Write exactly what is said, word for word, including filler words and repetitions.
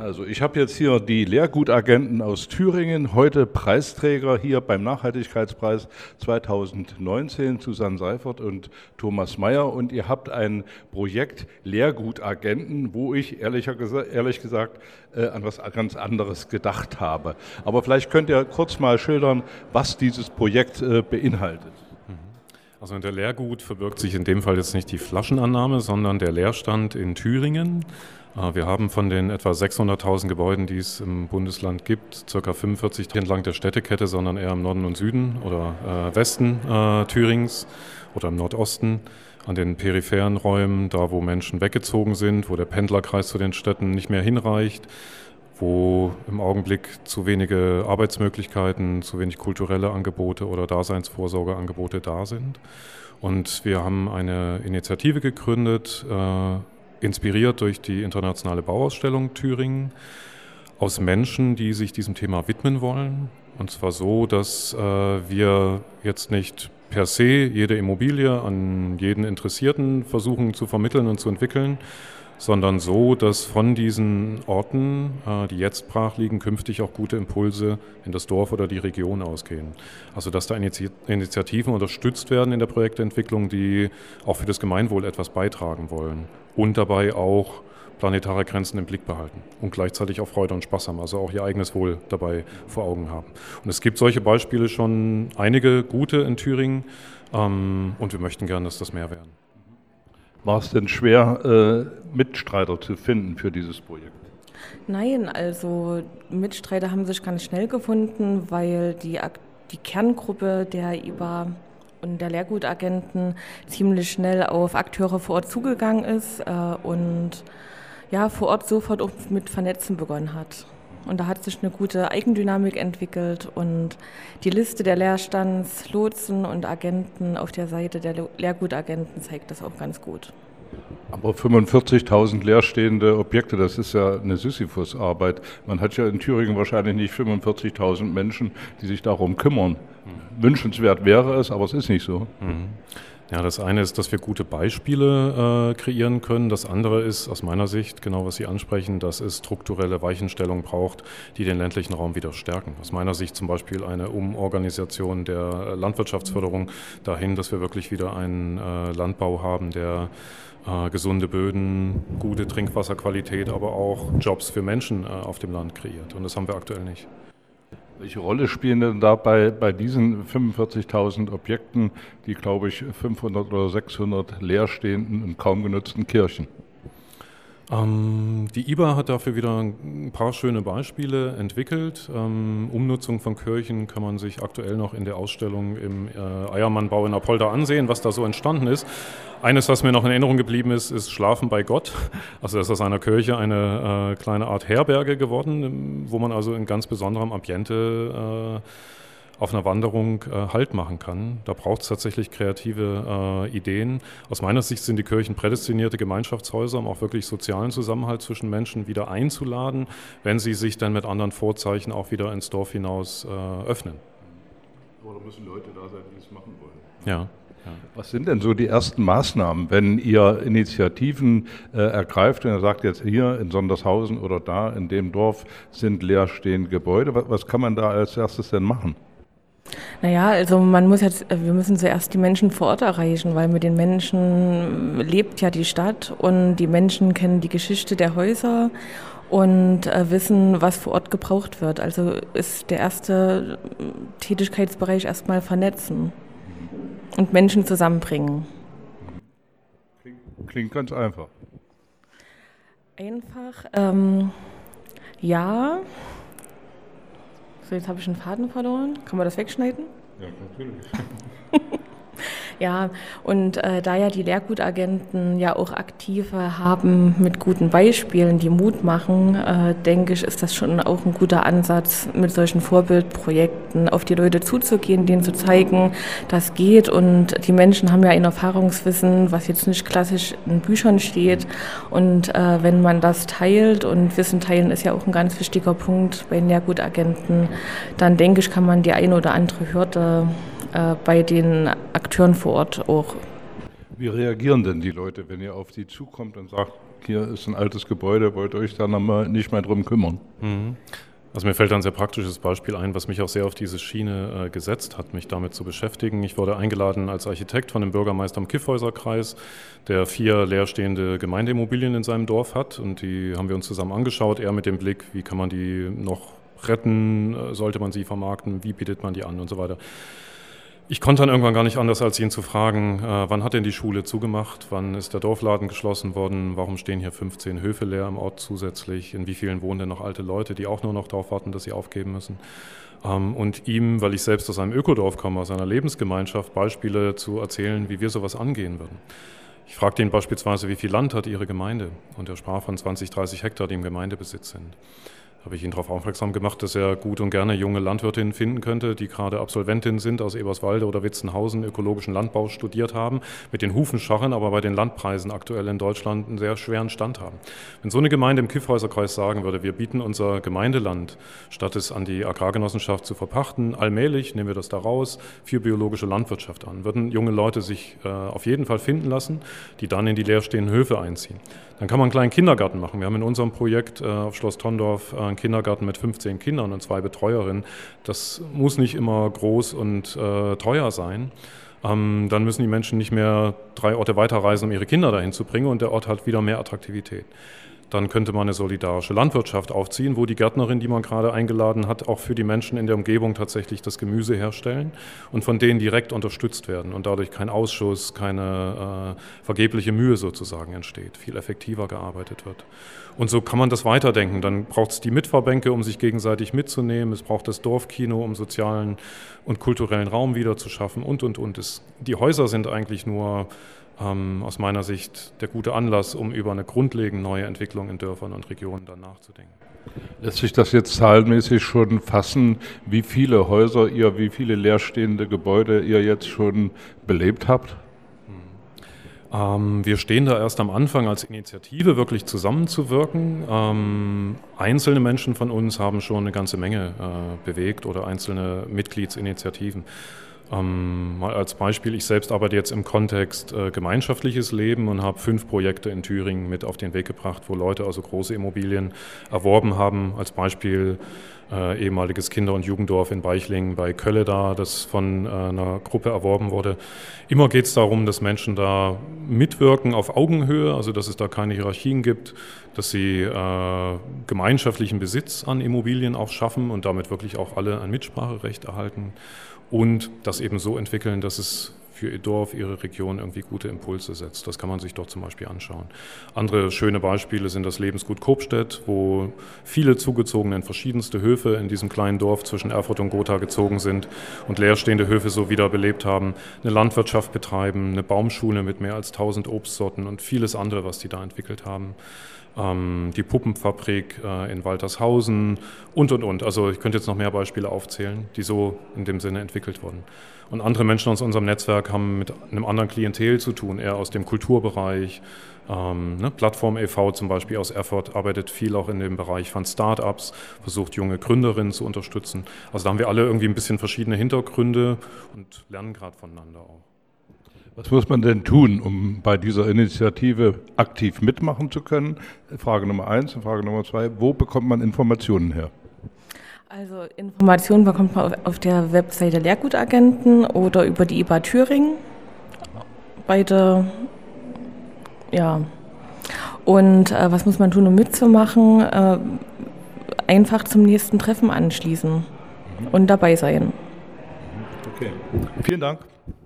Also ich habe jetzt hier die Lehrgutagenten aus Thüringen, heute Preisträger hier beim Nachhaltigkeitspreis zweitausendneunzehn, Susanne Seifert und Thomas Mayer. Und ihr habt ein Projekt Lehrgutagenten, wo ich ehrlicher gesa- ehrlich gesagt äh, an was ganz anderes gedacht habe. Aber vielleicht könnt ihr kurz mal schildern, was dieses Projekt äh, beinhaltet. Also in der Lehrgut verbirgt sich in dem Fall jetzt nicht die Flaschenannahme, sondern der Leerstand in Thüringen. Wir haben von den etwa sechshunderttausend Gebäuden, die es im Bundesland gibt, ca. fünfundvierzig entlang der Städtekette, sondern eher im Norden und Süden oder äh, Westen äh, Thürings oder im Nordosten, an den peripheren Räumen, da wo Menschen weggezogen sind, wo der Pendlerkreis zu den Städten nicht mehr hinreicht, wo im Augenblick zu wenige Arbeitsmöglichkeiten, zu wenig kulturelle Angebote oder Daseinsvorsorgeangebote da sind. Und wir haben eine Initiative gegründet, äh, inspiriert durch die internationale Bauausstellung Thüringen, aus Menschen, die sich diesem Thema widmen wollen. Und zwar so, dass äh, wir jetzt nicht per se jede Immobilie an jeden Interessierten versuchen zu vermitteln und zu entwickeln, sondern so, dass von diesen Orten, äh, die jetzt brach liegen, künftig auch gute Impulse in das Dorf oder die Region ausgehen. Also dass da Initi- Initiativen unterstützt werden in der Projektentwicklung, die auch für das Gemeinwohl etwas beitragen wollen und dabei auch planetare Grenzen im Blick behalten und gleichzeitig auch Freude und Spaß haben, also auch ihr eigenes Wohl dabei vor Augen haben. Und es gibt solche Beispiele schon einige gute in Thüringen ähm, und wir möchten gerne, dass das mehr werden. War es denn schwer, äh, Mitstreiter zu finden für dieses Projekt? Nein, also Mitstreiter haben sich ganz schnell gefunden, weil die, Ak- die Kerngruppe der I B A und der Lehrgutagenten ziemlich schnell auf Akteure vor Ort zugegangen ist äh, und ja, vor Ort sofort auch mit Vernetzen begonnen hat. Und da hat sich eine gute Eigendynamik entwickelt und die Liste der Leerstandslotsen und Agenten auf der Seite der Le- Lehrgutagenten zeigt das auch ganz gut. Aber fünfundvierzigtausend leerstehende Objekte, das ist ja eine Sisyphus-Arbeit. Man hat ja in Thüringen wahrscheinlich nicht fünfundvierzigtausend Menschen, die sich darum kümmern. Mhm. Wünschenswert wäre es, aber es ist nicht so. Mhm. Ja, das eine ist, dass wir gute Beispiele äh, kreieren können. Das andere ist aus meiner Sicht, genau was Sie ansprechen, dass es strukturelle Weichenstellungen braucht, die den ländlichen Raum wieder stärken. Aus meiner Sicht zum Beispiel eine Umorganisation der Landwirtschaftsförderung dahin, dass wir wirklich wieder einen äh, Landbau haben, der äh, gesunde Böden, gute Trinkwasserqualität, aber auch Jobs für Menschen äh, auf dem Land kreiert. Und das haben wir aktuell nicht. Welche Rolle spielen denn da bei, bei diesen fünfundvierzigtausend Objekten die, glaube ich, fünfhundert oder sechshundert leerstehenden und kaum genutzten Kirchen? Ähm, die I B A hat dafür wieder ein paar schöne Beispiele entwickelt. Ähm, Umnutzung von Kirchen kann man sich aktuell noch in der Ausstellung im äh, Eiermannbau in Apolda ansehen, was da so entstanden ist. Eines, was mir noch in Erinnerung geblieben ist, ist Schlafen bei Gott. Also das ist aus einer Kirche eine äh, kleine Art Herberge geworden, wo man also in ganz besonderem Ambiente äh, auf einer Wanderung äh, Halt machen kann. Da braucht es tatsächlich kreative äh, Ideen. Aus meiner Sicht sind die Kirchen prädestinierte Gemeinschaftshäuser, um auch wirklich sozialen Zusammenhalt zwischen Menschen wieder einzuladen, wenn sie sich dann mit anderen Vorzeichen auch wieder ins Dorf hinaus äh, öffnen. Aber da müssen Leute da sein, die es machen wollen. Ja. Ja. Was sind denn so die ersten Maßnahmen, wenn ihr Initiativen äh, ergreift und ihr sagt jetzt hier in Sondershausen oder da in dem Dorf sind leerstehende Gebäude, was, was kann man da als erstes denn machen? Naja, also man muss jetzt, wir müssen zuerst die Menschen vor Ort erreichen, weil mit den Menschen lebt ja die Stadt und die Menschen kennen die Geschichte der Häuser und äh, wissen, was vor Ort gebraucht wird. Also ist der erste Tätigkeitsbereich erstmal vernetzen und Menschen zusammenbringen. Klingt, klingt ganz einfach. Einfach, ähm, ja. So, jetzt habe ich einen Faden verloren. Kann man das wegschneiden? Ja, natürlich. Ja, und äh, da ja die Lehrgutagenten ja auch Aktive haben mit guten Beispielen, die Mut machen, äh, denke ich, ist das schon auch ein guter Ansatz, mit solchen Vorbildprojekten auf die Leute zuzugehen, denen zu zeigen, das geht. Und die Menschen haben ja ein Erfahrungswissen, was jetzt nicht klassisch in Büchern steht. Und äh, wenn man das teilt, und Wissen teilen ist ja auch ein ganz wichtiger Punkt bei den Lehrgutagenten, dann denke ich, kann man die eine oder andere Hürde bei den Akteuren vor Ort auch. Wie reagieren denn die Leute, wenn ihr auf sie zukommt und sagt, hier ist ein altes Gebäude, wollt euch da nicht mehr drum kümmern. Mhm. Also mir fällt ein sehr praktisches Beispiel ein, was mich auch sehr auf diese Schiene äh, gesetzt hat, mich damit zu beschäftigen. Ich wurde eingeladen als Architekt von dem Bürgermeister im Kyffhäuserkreis, der vier leerstehende Gemeindeimmobilien in seinem Dorf hat, und die haben wir uns zusammen angeschaut, er mit dem Blick, wie kann man die noch retten, äh, sollte man sie vermarkten, wie bietet man die an und so weiter. Ich konnte dann irgendwann gar nicht anders, als ihn zu fragen, äh, wann hat denn die Schule zugemacht, wann ist der Dorfladen geschlossen worden, warum stehen hier fünfzehn Höfe leer im Ort zusätzlich, in wie vielen wohnen denn noch alte Leute, die auch nur noch darauf warten, dass sie aufgeben müssen. Ähm, und ihm, weil ich selbst aus einem Ökodorf komme, aus einer Lebensgemeinschaft, Beispiele zu erzählen, wie wir sowas angehen würden. Ich fragte ihn beispielsweise, wie viel Land hat Ihre Gemeinde? Und er sprach von zwanzig, dreißig Hektar, die im Gemeindebesitz sind. Habe ich ihn darauf aufmerksam gemacht, dass er gut und gerne junge Landwirtinnen finden könnte, die gerade Absolventinnen sind aus Eberswalde oder Witzenhausen, ökologischen Landbau studiert haben, mit den Hufen scharren, aber bei den Landpreisen aktuell in Deutschland einen sehr schweren Stand haben. Wenn so eine Gemeinde im Kyffhäuserkreis sagen würde, wir bieten unser Gemeindeland, statt es an die Agrargenossenschaft zu verpachten, allmählich nehmen wir das da raus, für biologische Landwirtschaft an, würden junge Leute sich äh, auf jeden Fall finden lassen, die dann in die leerstehenden Höfe einziehen. Dann kann man einen kleinen Kindergarten machen. Wir haben in unserem Projekt äh, auf Schloss Tondorf äh, einen Kindergarten mit fünfzehn Kindern und zwei Betreuerinnen. Das muss nicht immer groß und äh, teuer sein. Ähm, dann müssen die Menschen nicht mehr drei Orte weiterreisen, um ihre Kinder dahin zu bringen, und der Ort hat wieder mehr Attraktivität. Dann könnte man eine solidarische Landwirtschaft aufziehen, wo die Gärtnerin, die man gerade eingeladen hat, auch für die Menschen in der Umgebung tatsächlich das Gemüse herstellen und von denen direkt unterstützt werden und dadurch kein Ausschuss, keine äh, vergebliche Mühe sozusagen entsteht, viel effektiver gearbeitet wird. Und so kann man das weiterdenken. Dann braucht es die Mitverbänke, um sich gegenseitig mitzunehmen. Es braucht das Dorfkino, um sozialen und kulturellen Raum wieder zu schaffen und, und, und. Es, die Häuser sind eigentlich nur ähm, aus meiner Sicht der gute Anlass, um über eine grundlegend neue Entwicklung in Dörfern und Regionen dann nachzudenken. Lässt sich das jetzt zahlenmäßig schon fassen, wie viele Häuser ihr, wie viele leerstehende Gebäude ihr jetzt schon belebt habt? Ähm, wir stehen da erst am Anfang als Initiative wirklich zusammenzuwirken. Ähm, einzelne Menschen von uns haben schon eine ganze Menge äh, bewegt oder einzelne Mitgliedsinitiativen. Ähm, mal als Beispiel, ich selbst arbeite jetzt im Kontext äh, gemeinschaftliches Leben und habe fünf Projekte in Thüringen mit auf den Weg gebracht, wo Leute also große Immobilien erworben haben. Als Beispiel äh, ehemaliges Kinder- und Jugenddorf in Beichlingen bei Kölleda, das von äh, einer Gruppe erworben wurde. Immer geht es darum, dass Menschen da mitwirken auf Augenhöhe, also dass es da keine Hierarchien gibt, dass sie äh, gemeinschaftlichen Besitz an Immobilien auch schaffen und damit wirklich auch alle ein Mitspracherecht erhalten. Und das eben so entwickeln, dass es für ihr Dorf, ihre Region irgendwie gute Impulse setzt. Das kann man sich doch zum Beispiel anschauen. Andere schöne Beispiele sind das Lebensgut Kopstedt, wo viele Zugezogene in verschiedenste Höfe in diesem kleinen Dorf zwischen Erfurt und Gotha gezogen sind und leerstehende Höfe so wiederbelebt haben, eine Landwirtschaft betreiben, eine Baumschule mit mehr als tausend Obstsorten und vieles andere, was die da entwickelt haben. Die Puppenfabrik in Waltershausen und, und, und. Also ich könnte jetzt noch mehr Beispiele aufzählen, die so in dem Sinne entwickelt wurden. Und andere Menschen aus unserem Netzwerk haben mit einem anderen Klientel zu tun, eher aus dem Kulturbereich. Ähm, ne, Plattform e V zum Beispiel aus Erfurt arbeitet viel auch in dem Bereich von Start-ups, versucht junge Gründerinnen zu unterstützen. Also da haben wir alle irgendwie ein bisschen verschiedene Hintergründe und lernen gerade voneinander auch. Was muss man denn tun, um bei dieser Initiative aktiv mitmachen zu können? Frage Nummer eins und Frage Nummer zwei, wo bekommt man Informationen her? Also Informationen bekommt man auf der Webseite Lehrgutagenten oder über die I B A Thüringen. Beide, ja. Und äh, was muss man tun, um mitzumachen? Äh, einfach zum nächsten Treffen anschließen und dabei sein. Okay, vielen Dank.